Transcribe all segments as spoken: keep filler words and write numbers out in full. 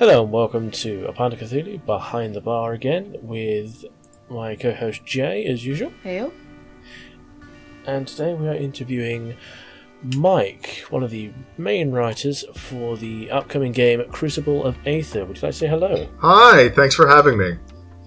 Hello and welcome to A Pint of Cthulhu Behind the Bar again with my co-host Jay as usual. Heyo. And today we are interviewing Mike, one of the main writers for the upcoming game Crucible of Aether. Would you like to say hello? Hi, thanks for having me.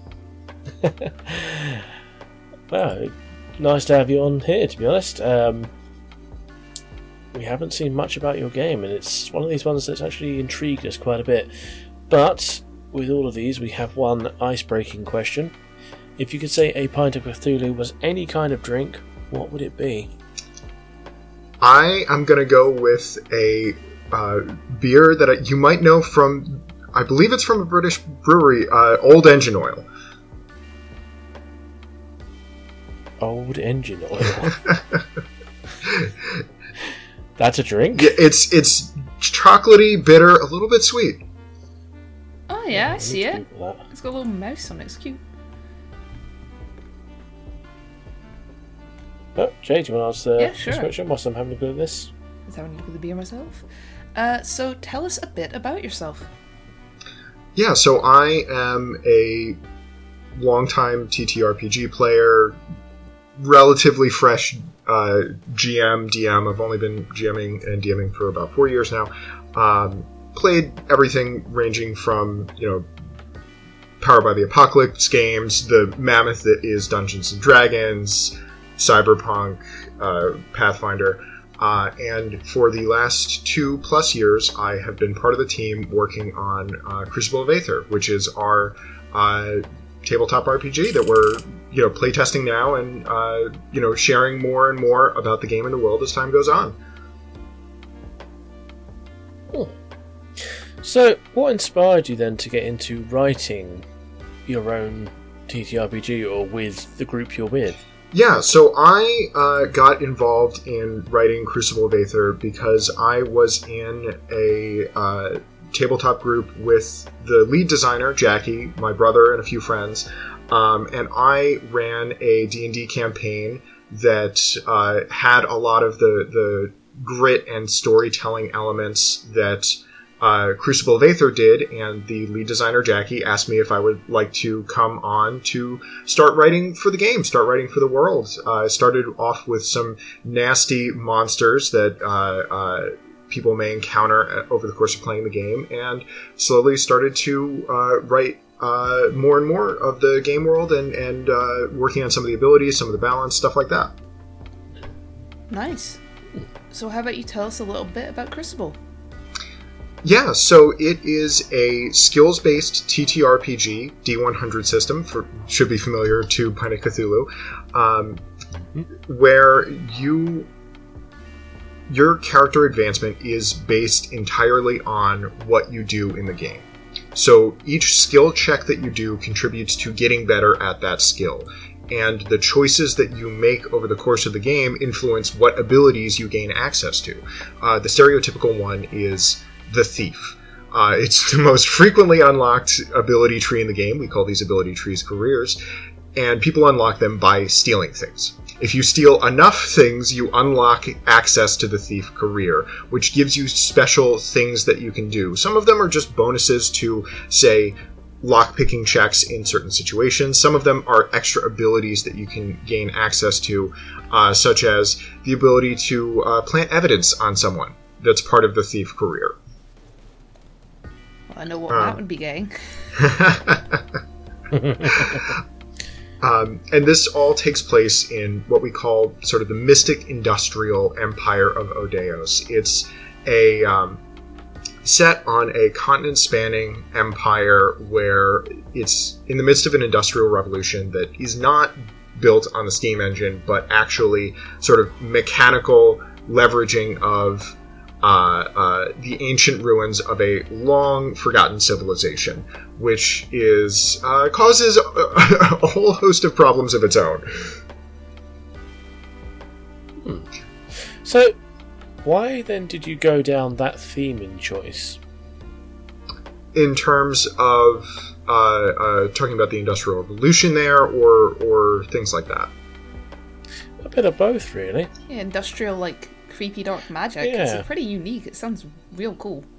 Well, nice to have you on here, to be honest. Um, we haven't seen much about your game, and it's one of these ones that's actually intrigued us quite a bit. But with all of these, we have one ice-breaking question. If you could say A Pint of Cthulhu was any kind of drink, what would it be? I am going to go with a uh, beer that I, you might know from, I believe it's from a British brewery, uh, Old Engine Oil. Old Engine Oil. That's a drink? Yeah, it's it's chocolatey, bitter, a little bit sweet. Oh yeah, I see it. That. It's got a little mouse on it. It's cute. Oh, Jay, do you want to answer Yeah, sure. this question whilst I'm having a go at this? Is that when you put the beer myself? Uh, so tell us a bit about yourself. Yeah, so I am a longtime T T R P G player, relatively fresh uh, G M, D M. I've only been GMing and DMing for about four years now. Um, played everything ranging from, you know, Powered by the Apocalypse games, the mammoth that is Dungeons and Dragons, Cyberpunk, uh, Pathfinder, uh, and for the last two plus years, I have been part of the team working on uh, Crucible of Aether, which is our uh, tabletop R P G that we're, you know, playtesting now and, uh, you know, sharing more and more about the game and the world as time goes on. Hmm. So, what inspired you then to get into writing your own T T R P G, or with the group you're with? Yeah, so I uh, got involved in writing Crucible of Aether because I was in a uh, tabletop group with the lead designer, Jackie, my brother, and a few friends, um, and I ran a D and D campaign that uh, had a lot of the, the grit and storytelling elements that Uh, Crucible of Aether did, and the lead designer, Jackie, asked me if I would like to come on to start writing for the game, start writing for the world. Uh, I started off with some nasty monsters that uh, uh, people may encounter over the course of playing the game, and slowly started to uh, write uh, more and more of the game world and, and uh, working on some of the abilities, some of the balance, stuff like that. Nice. So how about you tell us a little bit about Crucible? Yeah, so it is a skills-based T T R P G, D one hundred system, for, should be familiar to Pint of Cthulhu, um, where you your character advancement is based entirely on what you do in the game. So each skill check that you do contributes to getting better at that skill, and the choices that you make over the course of the game influence what abilities you gain access to. Uh, the stereotypical one is the Thief. Uh, it's the most frequently unlocked ability tree in the game. We call these ability trees careers, and people unlock them by stealing things. If you steal enough things, you unlock access to the Thief career, which gives you special things that you can do. Some of them are just bonuses to, say, lock-picking checks in certain situations. Some of them are extra abilities that you can gain access to, uh, such as the ability to uh, plant evidence on someone that's part of the Thief career. Well, I know what Um, that would be getting. um, and this all takes place in what we call sort of the mystic industrial empire of Odeos. It's a um, set on a continent-spanning empire where it's in the midst of an industrial revolution that is not built on the steam engine, but actually sort of mechanical leveraging of Uh, uh, the ancient ruins of a long-forgotten civilization, which is uh, causes a, a whole host of problems of its own. Hmm. So, why then did you go down that theme in choice? In terms of uh, uh, talking about the Industrial Revolution there, or or things like that? A bit of both, really. Yeah, industrial, like, creepy dark magic. Yeah. It's pretty unique. It sounds real cool.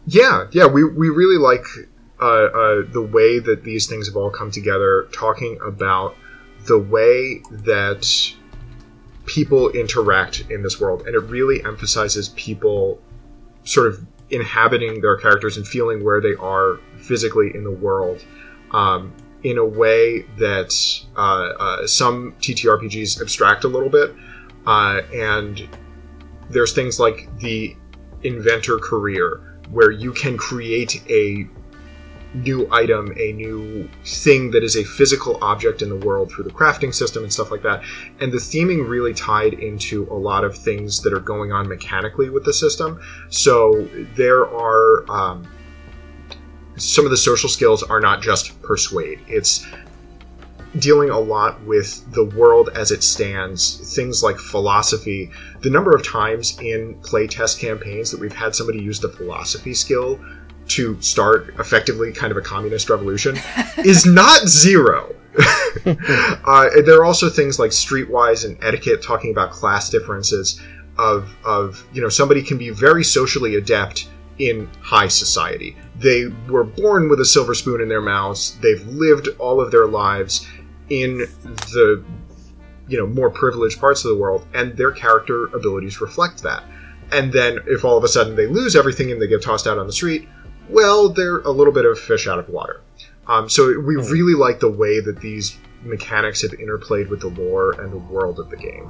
Yeah, yeah, we, we really like uh, uh, the way that these things have all come together, talking about the way that people interact in this world. And it really emphasizes people sort of inhabiting their characters and feeling where they are physically in the world um, in a way that uh, uh, some T T R P Gs abstract a little bit. Uh, and there's things like the inventor career, where you can create a new item, a new thing that is a physical object in the world through the crafting system and stuff like that. And the theming really tied into a lot of things that are going on mechanically with the system. So there are um, some of the social skills are not just persuade. It's dealing a lot with the world as it stands, things like philosophy. The number of times in playtest campaigns that we've had somebody use the philosophy skill to start effectively kind of a communist revolution is not zero. uh, there are also things like streetwise and etiquette, talking about class differences of, of, you know, somebody can be very socially adept in high society. They were born with a silver spoon in their mouths. They've lived all of their lives in the, you know, more privileged parts of the world, and their character abilities reflect that. And then if all of a sudden they lose everything and they get tossed out on the street, well, they're a little bit of fish out of water. Um, so we really like the way that these mechanics have interplayed with the lore and the world of the game.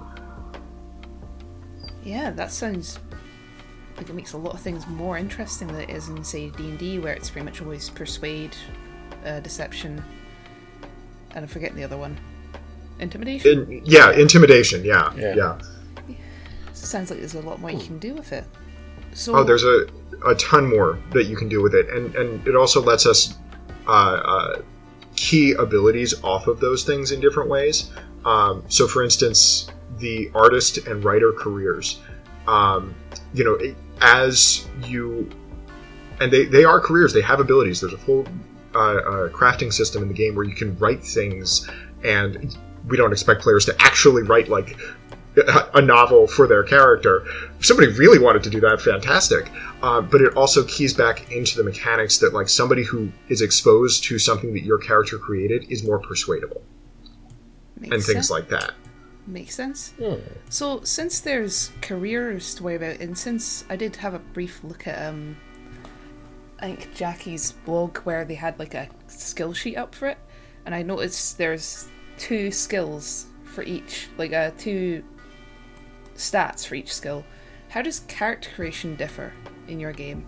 Yeah, that sounds like it makes a lot of things more interesting than it is in, say, D and D, where it's pretty much always persuade, uh, deception, and I'm forgetting the other one. Intimidation? In, yeah, intimidation, yeah, yeah. yeah. Sounds like there's a lot more you can do with it. So, oh, there's a, a ton more that you can do with it. And, and it also lets us uh, uh, key abilities off of those things in different ways. Um, so, for instance, the artist and writer careers. Um, you know, as you... And they, they are careers. They have abilities. There's a full uh, uh, crafting system in the game where you can write things, and we don't expect players to actually write, like, a novel for their character. If somebody really wanted to do that, fantastic. Uh, but it also keys back into the mechanics that, like, somebody who is exposed to something that your character created is more persuadable. Makes and things sense. Like that. Makes sense. Hmm. So, since there's careers to worry about, and since I did have a brief look at, um, I think Jackie's blog where they had, like, a skill sheet up for it, and I noticed there's two skills for each, like, uh, two stats for each skill. How does character creation differ in your game?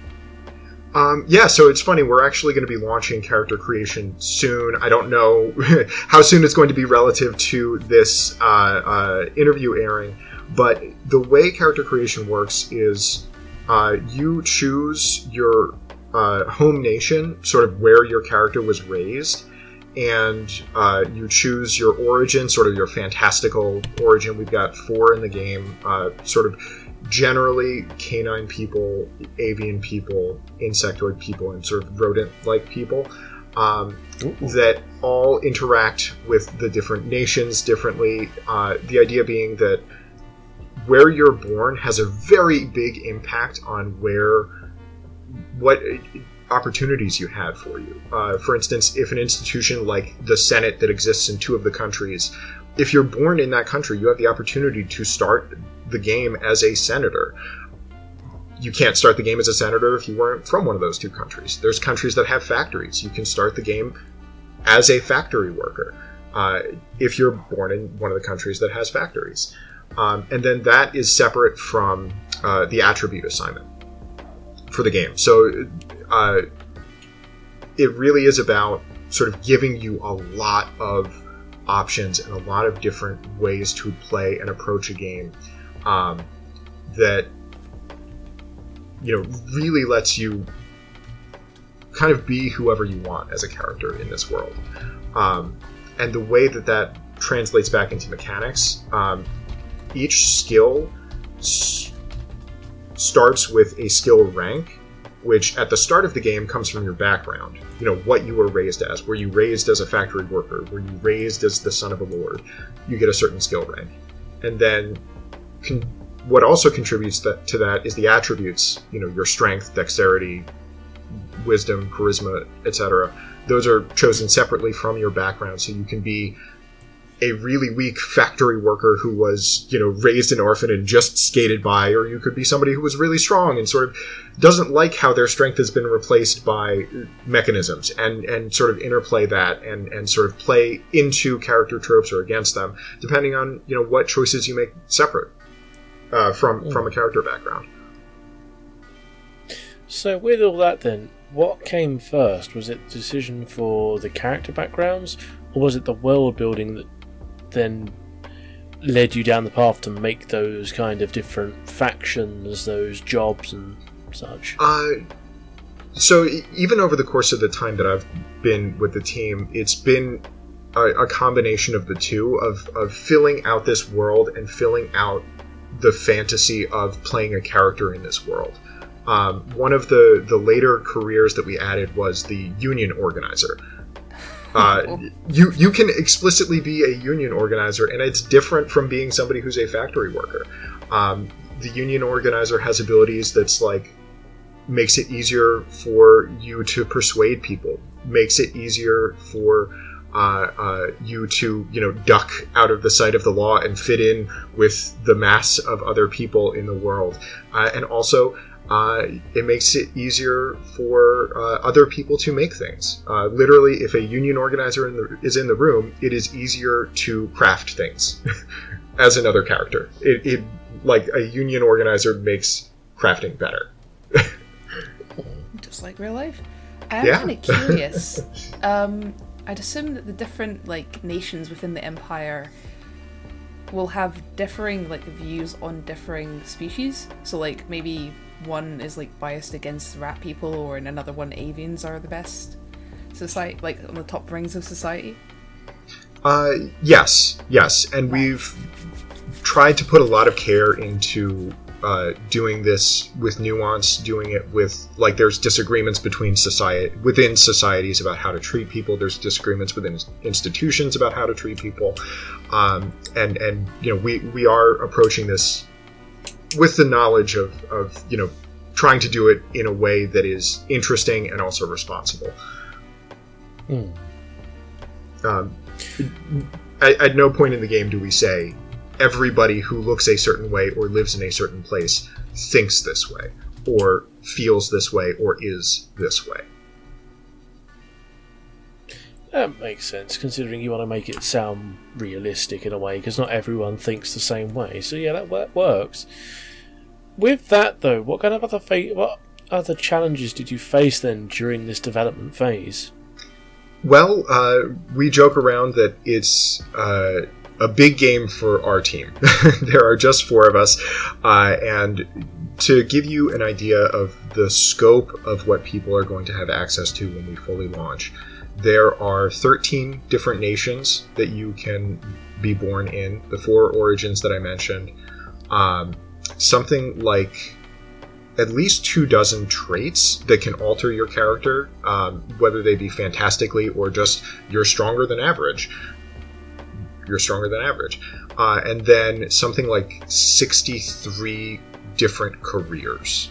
Um, yeah, so it's funny, we're actually going to be launching character creation soon. I don't know how soon it's going to be relative to this uh, uh, interview airing, but the way character creation works is uh, you choose your uh, home nation, sort of where your character was raised, and uh, you choose your origin, sort of your fantastical origin. We've got four in the game, uh, sort of generally canine people, avian people, insectoid people, and sort of rodent-like people um, that all interact with the different nations differently. Uh, the idea being that where you're born has a very big impact on where, what opportunities you have for you. Uh, for instance, if an institution like the Senate that exists in two of the countries, if you're born in that country, you have the opportunity to start the game as a senator. You can't start the game as a senator if you weren't from one of those two countries. There's countries that have factories. You can start the game as a factory worker uh, if you're born in one of the countries that has factories. Um, and then that is separate from uh, the attribute assignment for the game. So uh, it really is about sort of giving you a lot of options and a lot of different ways to play and approach a game um, that, you know, really lets you kind of be whoever you want as a character in this world. Um, and the way that that translates back into mechanics, um, each skill s- starts with a skill rank, which at the start of the game comes from your background. You know, what you were raised as. Were you raised as a factory worker? Were you raised as the son of a lord? You get a certain skill rank. And then con- what also contributes that, to that is the attributes, you know, your strength, dexterity, wisdom, charisma, et cetera. Those are chosen separately from your background, so you can be a really weak factory worker who was, you know, raised an orphan and just skated by, or you could be somebody who was really strong and sort of doesn't like how their strength has been replaced by mechanisms, and, and sort of interplay that and, and sort of play into character tropes or against them, depending on, you know, what choices you make separate uh, from, mm. from a character background. So with all that then, what came first? Was it the decision for the character backgrounds, or was it the world building that then led you down the path to make those kind of different factions, those jobs and such? Uh, so even over the course of the time that I've been with the team, it's been a, a combination of the two, of, of filling out this world and filling out the fantasy of playing a character in this world. Um, one of the, the later careers that we added was the union organizer. Uh, you you can explicitly be a union organizer, and it's different from being somebody who's a factory worker. Um, the union organizer has abilities that's like makes it easier for you to persuade people, makes it easier for uh, uh, you to you know duck out of the sight of the law and fit in with the mass of other people in the world, uh, and also. Uh, it makes it easier for uh, other people to make things. Uh, literally, if a union organizer in the, is in the room, it is easier to craft things as another character. It, it like a union organizer makes crafting better. Just like real life. I'm yeah. kind of curious. um, I'd assume that the different like nations within the Empire will have differing like views on differing species. So like maybe one is like biased against rat people, or in another one avians are the best society, like on the top rings of society. Uh, yes, yes, and we've tried to put a lot of care into uh, doing this with nuance, doing it with like there's disagreements between society within societies about how to treat people. There's disagreements within institutions about how to treat people, um, and and you know we we are approaching this with the knowledge of, of, you know, trying to do it in a way that is interesting and also responsible. Mm. Um, at, at no point in the game do we say everybody who looks a certain way or lives in a certain place thinks this way, or feels this way, or is this way. That makes sense, considering you want to make it sound realistic in a way, because not everyone thinks the same way. So yeah, that, that works. With that though, what kind of other fa- what other challenges did you face then during this development phase? Well, uh, we joke around that it's uh, a big game for our team. There are just four of us, uh, and to give you an idea of the scope of what people are going to have access to when we fully launch, there are thirteen different nations that you can be born in, the four origins that I mentioned. Um, something like at least two dozen traits that can alter your character, um, whether they be fantastically or just you're stronger than average. You're stronger than average. Uh, and then something like sixty-three different careers.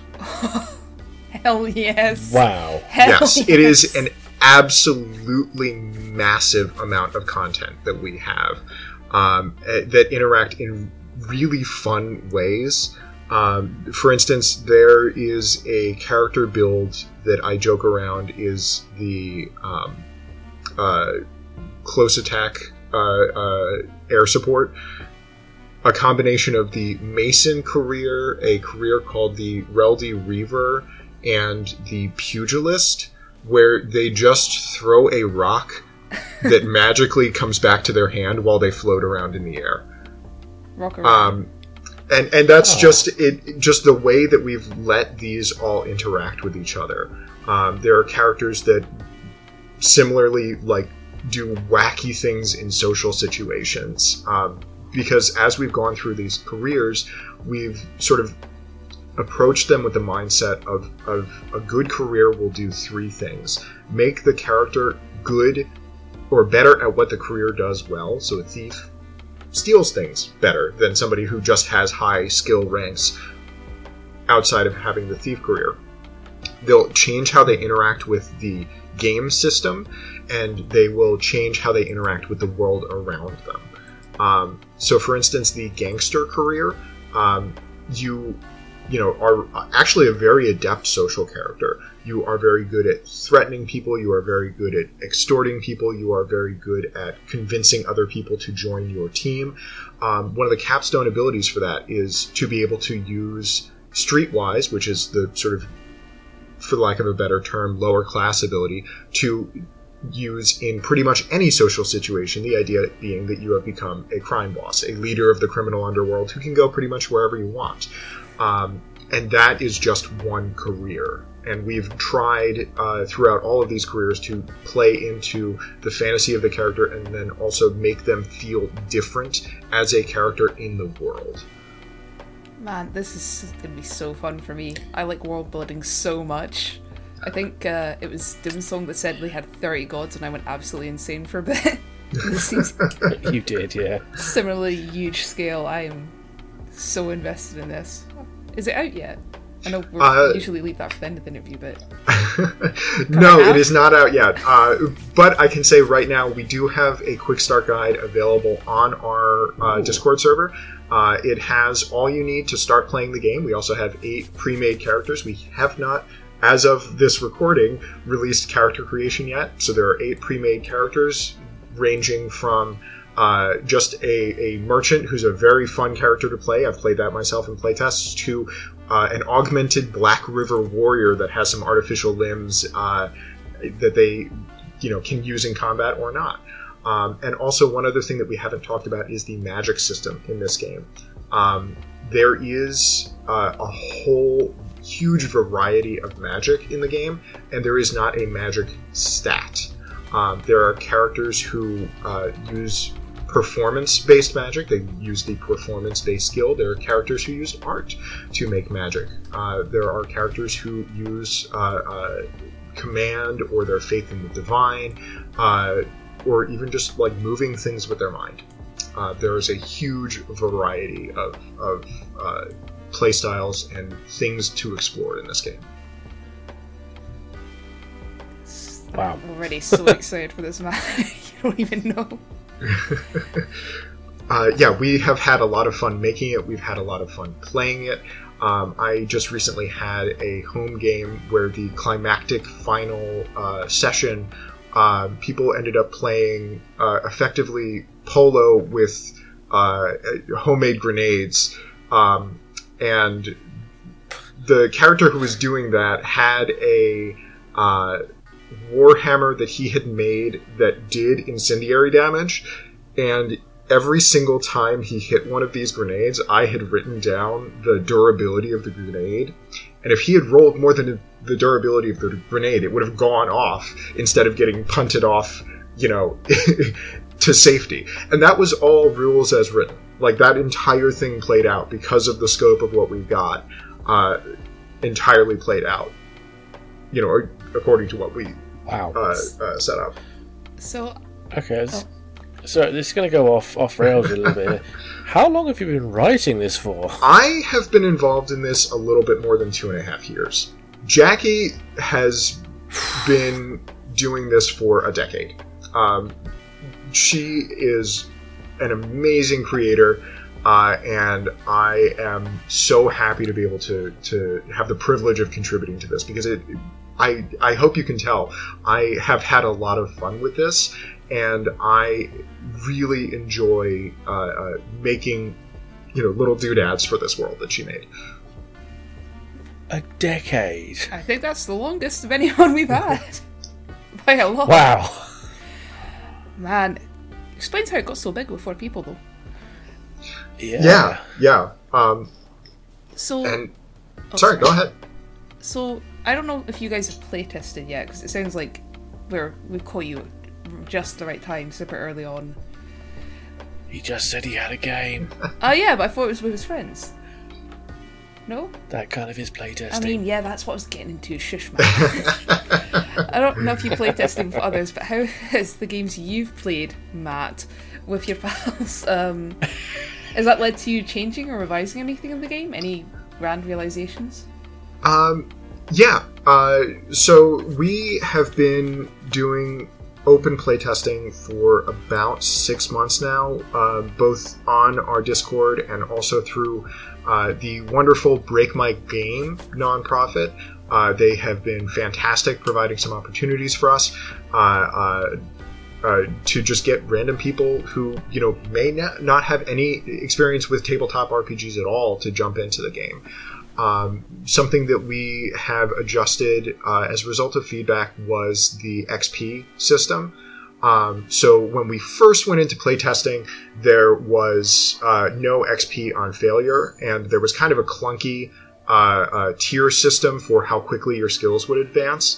Hell yes. Wow. Hell yes, yes. It is an absolutely massive amount of content that we have um, that interact in really fun ways. Um, for instance, there is a character build that I joke around is the um, uh, close attack uh, uh, air support. A combination of the Mason career, a career called the Reldy Reaver, and the Pugilist, where they just throw a rock that magically comes back to their hand while they float around in the air. Rock around. Um, and and that's oh. just it. Just the way that we've let these all interact with each other. Um, there are characters that similarly like do wacky things in social situations. Um, because as we've gone through these careers, we've sort of approach them with the mindset of, of a good career will do three things. Make the character good or better at what the career does well, so a thief, steals things better than somebody who just has high skill ranks outside of having the thief career. They'll change how they interact with the game system, and they will change how they interact with the world around them. Um, so, for instance, the gangster career, um, you you know, are actually a very adept social character. You are very good at threatening people. You are very good at extorting people. You are very good at convincing other people to join your team. Um, one of the capstone abilities for that is to be able to use Streetwise, which is the sort of, for lack of a better term, lower class ability, to use in pretty much any social situation, the idea being that you have become a crime boss, a leader of the criminal underworld who can go pretty much wherever you want. Um, and that is just one career. And we've tried uh, throughout all of these careers to play into the fantasy of the character and then also make them feel different as a character in the world. Man, this is going to be so fun for me. I like world building so much. I think uh, it was Doomsong that said we had thirty gods, and I went absolutely insane for a bit. This seems You did, yeah. similarly huge scale. I am so invested in this. Is it out yet? I know we Uh, usually leave that for the end of the interview, but... No, I have? it is not out yet. Uh, but I can say right now we do have a quick start guide available on our uh, Discord server. Uh, it has all you need to start playing the game. We also have eight pre-made characters. We have not, as of this recording, released character creation yet. So there are eight pre-made characters ranging from uh, just a, a merchant who's a very fun character to play. I've played that myself in playtests, to uh, an augmented Black River warrior that has some artificial limbs uh, that they, you know, can use in combat or not. Um, and also, one other thing that we haven't talked about is the magic system in this game. Um, there is uh, a whole huge variety of magic in the game, and there is not a magic stat. Um, there are characters who uh, use performance-based magic. They use the performance-based skill. There are characters who use art to make magic. Uh, there are characters who use uh, uh, command or their faith in the divine, uh, or even just like moving things with their mind. Uh, there is a huge variety of, of uh, playstyles and things to explore in this game. Wow. I'm already so excited for this, man. You don't even know. uh, yeah, we have had a lot of fun making it. We've had a lot of fun playing it. Um, I just recently had a home game where the climactic final uh, session, uh, people ended up playing uh, effectively polo with uh, homemade grenades. Um, and the character who was doing that had a uh, Warhammer that he had made that did incendiary damage, and every single time he hit one of these grenades, I had written down the durability of the grenade, and if he had rolled more than the durability of the grenade, it would have gone off instead of getting punted off, you know, to safety. And that was all rules as written. Like, that entire thing played out because of the scope of what we've got, uh, entirely played out, you know, according to what we Wow. uh, uh, set up. So, Okay, it's, so this is going to go off, off rails a little bit here. How long have you been writing this for? I have been involved in this a little bit more than two and a half years. Jackie has been doing this for a decade. Um, she is an amazing creator, uh, and I am so happy to be able to, to have the privilege of contributing to this, because it, I, I hope you can tell, I have had a lot of fun with this, and I really enjoy uh, uh, making, you know, little doodads for this world that she made. A decade. I think that's the longest of anyone we've had. By a lot. Wow. Man, explains how it got so big with four people, though. Yeah. Yeah, yeah. Um, So, and oh, sorry, go ahead. So, I don't know if you guys have playtested yet, because it sounds like we're, we've caught you at just the right time, super early on. He just said he had a game. Oh, uh, yeah, but I thought it was with his friends. No? That kind of is playtesting. I mean, yeah, that's what I was getting into. Shush, man. I don't know if you playtested with others, but how has the games you've played, Matt, with your pals. Um, has that led to you changing or revising anything in the game? Any grand realizations? Um, yeah. Uh, so we have been doing open playtesting for about six months now, uh, both on our Discord and also through uh, the wonderful Break My Game nonprofit. Uh, they have been fantastic, providing some opportunities for us uh, uh, uh, to just get random people who, you know, may not, not have any experience with tabletop R P Gs at all to jump into the game. Um, something that we have adjusted uh, as a result of feedback was the X P system. Um, so when we first went into playtesting, there was uh, no X P on failure, and there was kind of a clunky uh, uh, tier system for how quickly your skills would advance.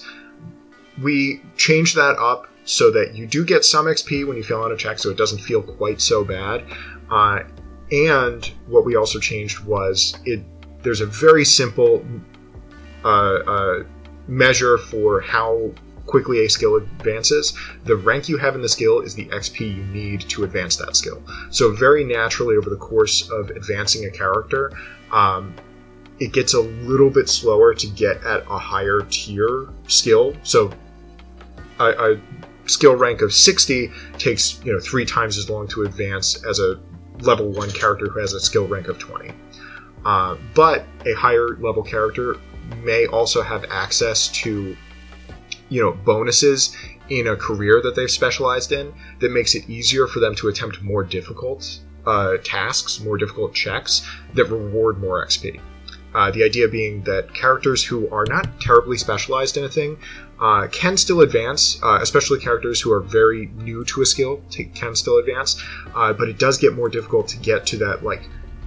We changed that up so that you do get some X P when you fail on a check, so it doesn't feel quite so bad. Uh, and what we also changed was it there's a very simple uh, uh, measure for how quickly a skill advances. The rank you have in the skill is the X P you need to advance that skill. So very naturally, over the course of advancing a character, um, it gets a little bit slower to get at a higher tier skill. So a, a skill rank of sixty takes, you know, three times as long to advance as a level one character who has a skill rank of twenty. Uh, but a higher level character may also have access to, you know, bonuses in a career that they've specialized in that makes it easier for them to attempt more difficult uh, tasks, more difficult checks that reward more X P. Uh, the idea being that characters who are not terribly specialized in a thing uh, can still advance, uh, especially characters who are very new to a skill t- can still advance, uh, but it does get more difficult to get to that, like,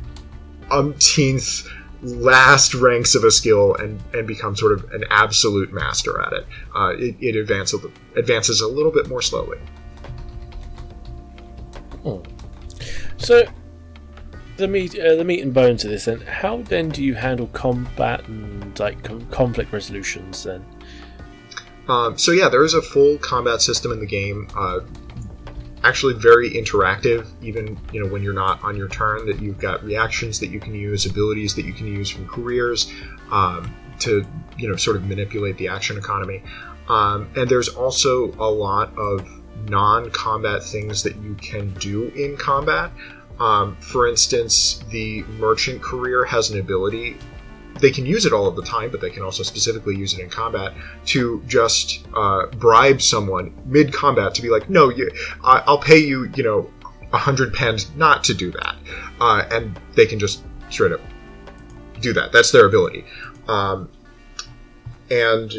umpteenth last ranks of a skill and, and become sort of an absolute master at it. Uh, it it advance, advances a little bit more slowly. Hmm. So, the meat, uh, the meat and bones of this. Then, how then do you handle combat and like com- conflict resolutions? Then, um, so yeah, there is a full combat system in the game. Uh, actually very interactive, even, you know, when you're not on your turn, that you've got reactions that you can use, abilities that you can use from careers um, to, you know, sort of manipulate the action economy. Um, and there's also a lot of non-combat things that you can do in combat. Um, for instance, the merchant career has an ability. They can use it all of the time, but they can also specifically use it in combat to just uh, bribe someone mid-combat to be like, no, you, I, I'll pay you, you know, a hundred pens not to do that. Uh, and they can just straight up do that. That's their ability. Um, and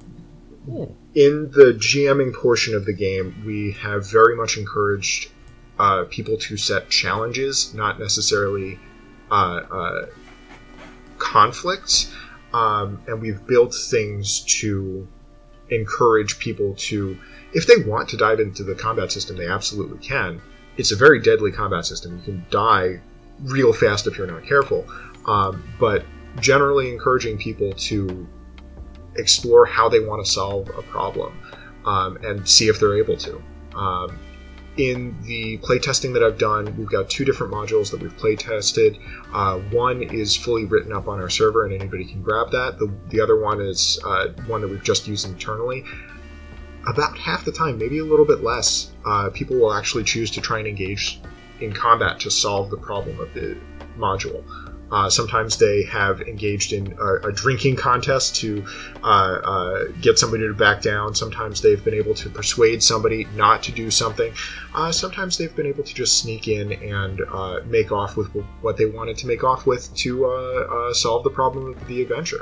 in the GMing portion of the game, we have very much encouraged uh, people to set challenges, not necessarily uh, uh, conflicts, um, and we've built things to encourage people to, if they want to dive into the combat system, they absolutely can. It's a very deadly combat system. You can die real fast if you're not careful, um, but generally encouraging people to explore how they want to solve a problem um, and see if they're able to. Um, In the playtesting that I've done, we've got two different modules that we've playtested. Uh, one is fully written up on our server, and anybody can grab that. The, the other one is uh, one that we've just used internally. About half the time, maybe a little bit less, uh, people will actually choose to try and engage in combat to solve the problem of the module. Uh, sometimes they have engaged in a, a drinking contest to uh, uh, get somebody to back down. Sometimes they've been able to persuade somebody not to do something. Uh, sometimes they've been able to just sneak in and uh, make off with what they wanted to make off with to uh, uh, solve the problem of the adventure.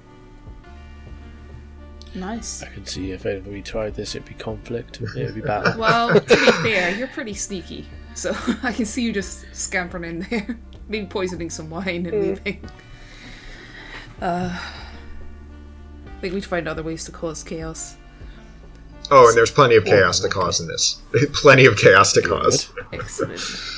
Nice. I can see if ever we tried this, it'd be conflict. It'd be battle. Well, to be fair, you're pretty sneaky, so I can see you just scampering in there. Maybe poisoning some wine and Mm. leaving. Uh, I think we'd find other ways to cause chaos. Oh, and there's plenty of chaos to cause in this. Plenty of chaos to cause. Excellent.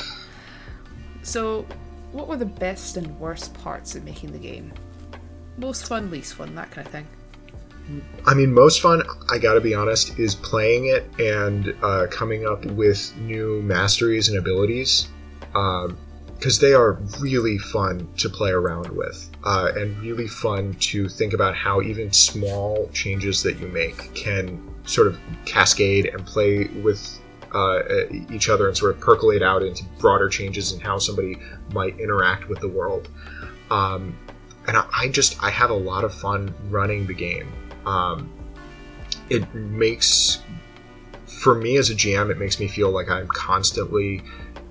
So, what were the best and worst parts of making the game? Most fun, least fun, that kind of thing. I mean, most fun, I gotta be honest, is playing it and uh, coming up with new masteries and abilities. Um, because they are really fun to play around with, uh, and really fun to think about how even small changes that you make can sort of cascade and play with uh, each other and sort of percolate out into broader changes in how somebody might interact with the world. Um, and I, I just, I have a lot of fun running the game. Um, it makes, for me as a G M, it makes me feel like I'm constantly...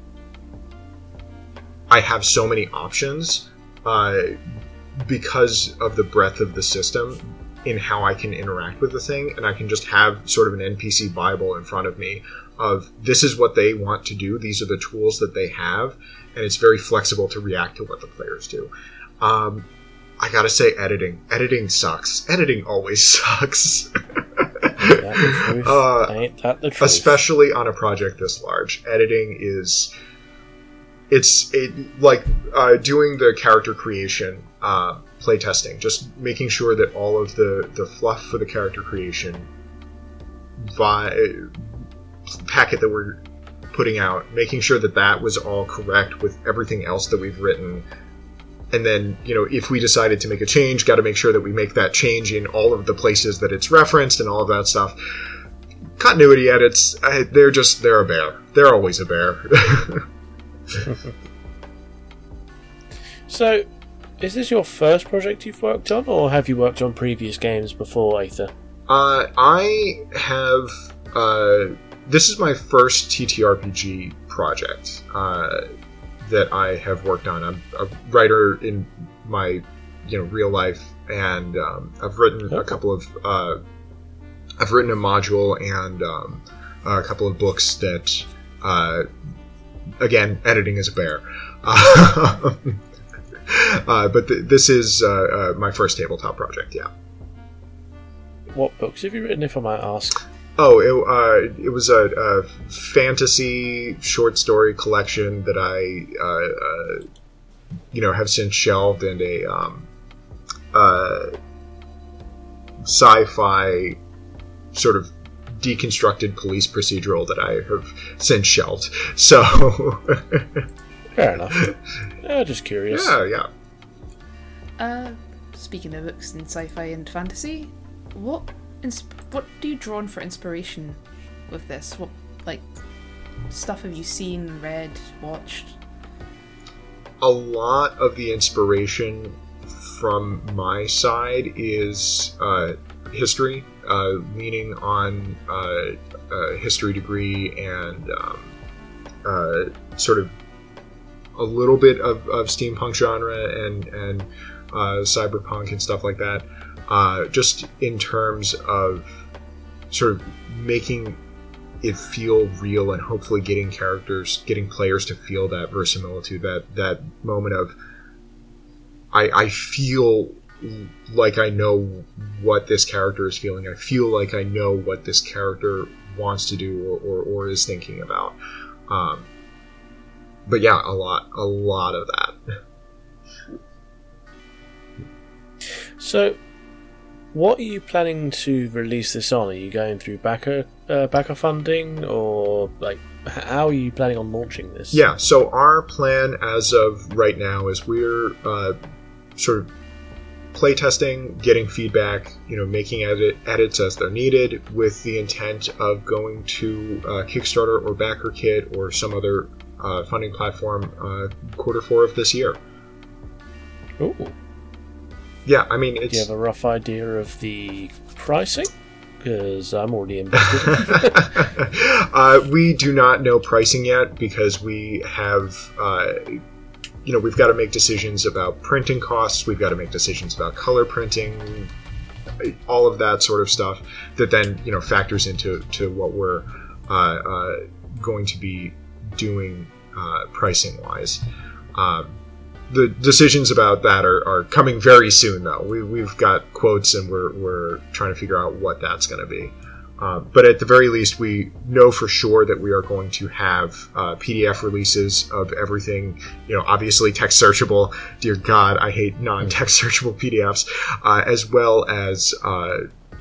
I have so many options uh, because of the breadth of the system in how I can interact with the thing, and I can just have sort of an N P C Bible in front of me of this is what they want to do, these are the tools that they have, and it's very flexible to react to what the players do. Um, I gotta say, editing. Editing sucks. Editing always sucks. Ain't that the truth? uh, Ain't that the truth? Especially on a project this large. Editing is... It's it, like uh, doing the character creation, uh, playtesting, just making sure that all of the, the fluff for the character creation vi- packet that we're putting out, making sure that that was all correct with everything else that we've written. And then, you know, if we decided to make a change, got to make sure that we make that change in all of the places that it's referenced and all of that stuff. Continuity edits, I, they're just, they're a bear. They're always a bear. So, is this your first project you've worked on, or have you worked on previous games before Aether? Uh, I have. Uh, this is my first T T R P G project uh, that I have worked on. I'm a writer in my, you know, real life, and um, I've written okay. a couple of. Uh, I've written a module and um, a couple of books that. Uh, Again, editing is a bear. Uh, uh, but th- this is uh, uh, my first tabletop project, yeah. What books have you written, if I might ask? Oh, it, uh, it was a, a fantasy short story collection that I, uh, uh, you know, have since shelved, and a um, uh, sci-fi sort of deconstructed police procedural that I have since shelved. So, fair enough. Yeah, just curious. Yeah, yeah. Uh, speaking of books and sci-fi and fantasy, what insp- what do you draw on for inspiration with this? What like stuff have you seen, read, watched? A lot of the inspiration from my side is uh, history. Uh, leaning on uh, a history degree and um, uh, sort of a little bit of, of steampunk genre and and uh, cyberpunk and stuff like that. Uh, just in terms of sort of making it feel real and hopefully getting characters, getting players to feel that verisimilitude, that that moment of I, I feel. like I know what this character is feeling. I feel like I know what this character wants to do or, or, or is thinking about. Um, but yeah, a lot, a lot of that. So, what are you planning to release this on? Are you going through backer, uh, backer funding, or like how are you planning on launching this? Yeah, so our plan as of right now is we're uh, sort of playtesting, getting feedback, you know, making edit, edits as they're needed, with the intent of going to uh, Kickstarter or BackerKit or some other uh, funding platform uh, quarter four of this year. Ooh. Yeah, I mean, it's... Do you have a rough idea of the pricing? Because I'm already invested. uh, we do not know pricing yet because we have... Uh, You know, we've got to make decisions about printing costs, we've got to make decisions about color printing, all of that sort of stuff that then, you know, factors into to what we're uh, uh, going to be doing uh, pricing-wise. Um, the decisions about that are, are coming very soon, though. We, we've got quotes and we're, we're trying to figure out what that's going to be. Uh, but at the very least, we know for sure that we are going to have uh, P D F releases of everything. You know, obviously text searchable. Dear God, I hate non-text searchable P D Fs, uh, as well as uh,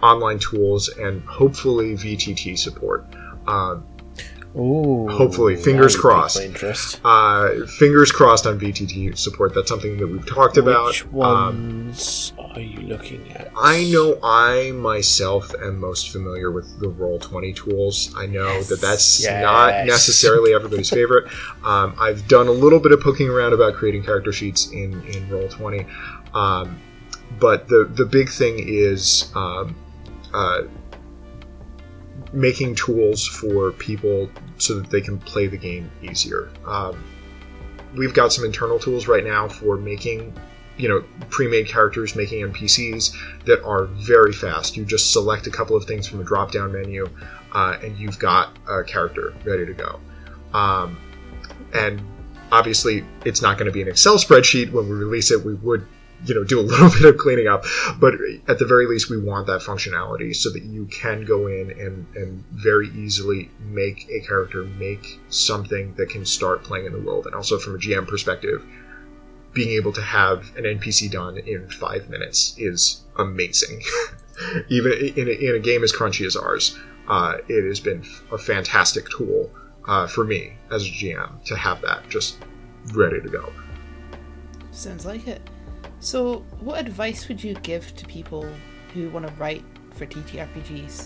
online tools, and hopefully V T T support. Um, Ooh, hopefully, fingers that would pique crossed. my interest. Uh, fingers crossed on V T T support. That's something that we've talked about. Which ones um, are you looking at? I know I myself am most familiar with the Roll twenty tools. I know yes. that that's yes. not necessarily everybody's favorite. Um, I've done a little bit of poking around about creating character sheets in, in Roll twenty. Um, but the, the big thing is um, uh, making tools for people so that they can play the game easier. Um, we've got some internal tools right now for making, you know, pre-made characters, making N P Cs that are very fast. You just select a couple of things from a drop-down menu, uh, and you've got a character ready to go. Um, and obviously, it's not going to be an Excel spreadsheet. When we release it, we would, you know, do a little bit of cleaning up, but at the very least we want that functionality so that you can go in and, and very easily make a character, make something that can start playing in the world. And also from a G M perspective, being able to have an N P C done in five minutes is amazing. Even in a, in a game as crunchy as ours, uh, it has been a fantastic tool uh, for me as a G M to have that just ready to go. Sounds like it. So, what advice would you give to people who want to write for T T R P Gs?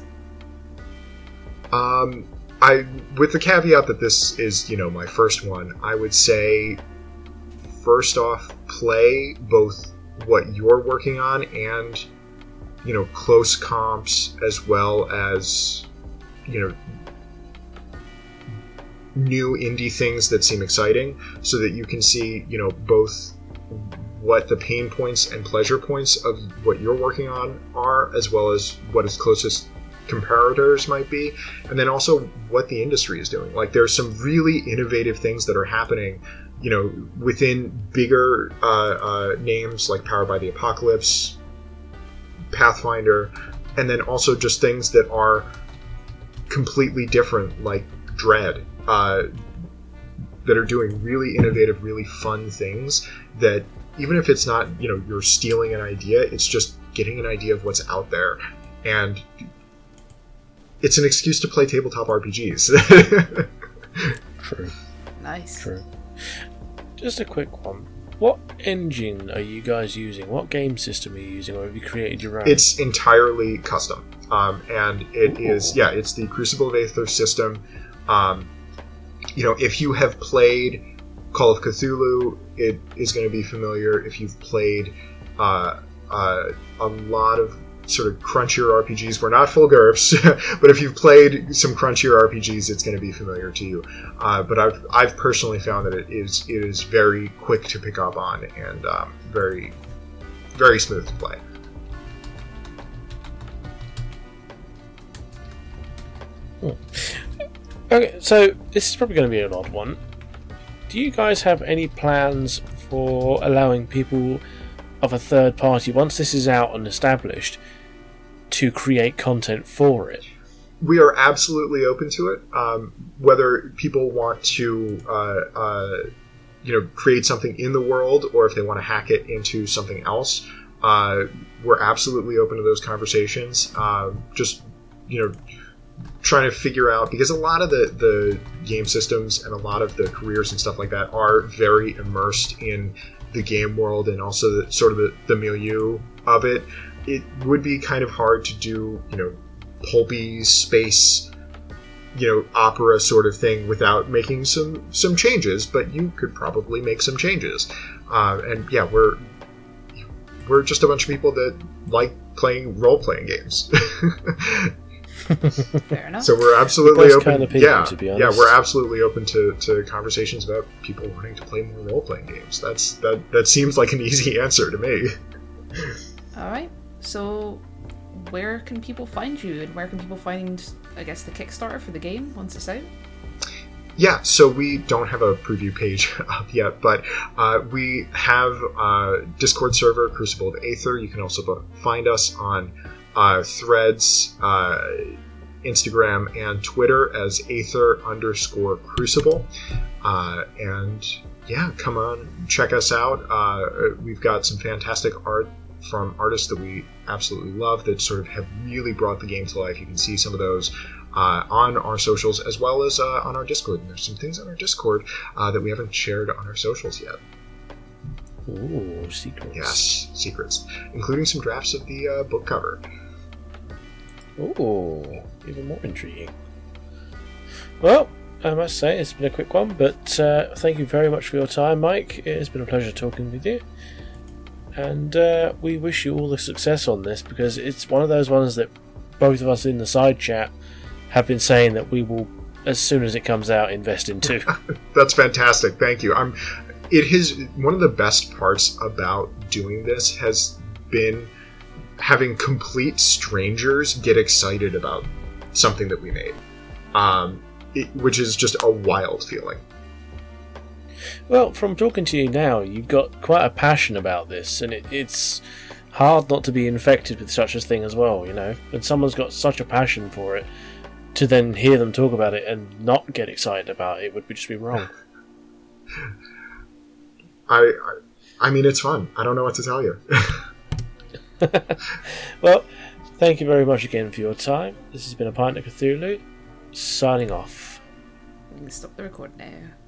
Um, I, with the caveat that this is, you know, my first one, I would say, first off, play both what you're working on and, you know, close comps as well as, you know, new indie things that seem exciting, so that you can see, you know, both what the pain points and pleasure points of what you're working on are, as well as what its closest comparators might be, and then also what the industry is doing. Like, there's some really innovative things that are happening, you know, within bigger uh, uh, names like Powered by the Apocalypse, Pathfinder, and then also just things that are completely different, like Dread, uh, that are doing really innovative, really fun things that, even if it's not, you know, you're stealing an idea, it's just getting an idea of what's out there. And it's an excuse to play tabletop R P Gs. True. Nice. True. Just a quick one. What engine are you guys using? What game system are you using, or have you created your own? It's entirely custom. Um, and it Ooh. is, yeah, it's the Crucible of Aether system. Um, you know, if you have played Call of Cthulhu, it is going to be familiar. If you've played uh, uh, a lot of sort of crunchier R P Gs, we're not full GURPS, but if you've played some crunchier R P Gs, it's going to be familiar to you. Uh, but I've I've personally found that it is it is very quick to pick up on and um, very very smooth to play. Hmm. Okay, so this is probably going to be an odd one. Do you guys have any plans for allowing people of a third party, once this is out and established, to create content for it? We are absolutely open to it. Um, whether people want to, uh, uh, you know, create something in the world, or if they want to hack it into something else, uh, we're absolutely open to those conversations. Uh, just, you know, trying to figure out, because a lot of the, the game systems and a lot of the careers and stuff like that are very immersed in the game world and also the, sort of the, the milieu of it. It would be kind of hard to do, you know, pulpy space, you know, opera sort of thing without making some, some changes, but you could probably make some changes. Uh, and yeah, we're we're just a bunch of people that like playing role-playing games. Fair enough. So we're absolutely open. Kind of people, yeah, to be yeah, honest. we're absolutely open to, to conversations about people wanting to play more role-playing games. That's that. That seems like an easy answer to me. All right. So, where can people find you, and where can people find, I guess, the Kickstarter for the game once it's out? Yeah, so we don't have a preview page up yet, but uh, we have a Discord server, Crucible of Aether. You can also find us on uh, Threads, uh, Instagram, and Twitter as Aether underscore Crucible. Uh, and yeah, come on, check us out. Uh, we've got some fantastic art from artists that we absolutely love that sort of have really brought the game to life. You can see some of those uh, on our socials as well as uh, on our Discord. And there's some things on our Discord uh, that we haven't shared on our socials yet. Ooh, secrets. Yes, secrets, including some drafts of the uh, book cover. Ooh, even more intriguing. Well, I must say it's been a quick one, but uh, thank you very much for your time, Mike. It has been a pleasure talking with you, and uh, we wish you all the success on this, because it's one of those ones that both of us in the side chat have been saying that we will, as soon as it comes out, invest into. That's fantastic. Thank you. I'm. It has one of the best parts about doing this has been having complete strangers get excited about something that we made, um, it, which is just a wild feeling. Well, from talking to you now, you've got quite a passion about this, and it, it's hard not to be infected with such a thing as well, you know? When someone's got such a passion for it, to then hear them talk about it and not get excited about it would just be wrong. I, I, I mean, it's fun. I don't know what to tell you. Well, thank you very much again for your time. This has been A Pint of Cthulhu, signing off. I'm going to stop the record now.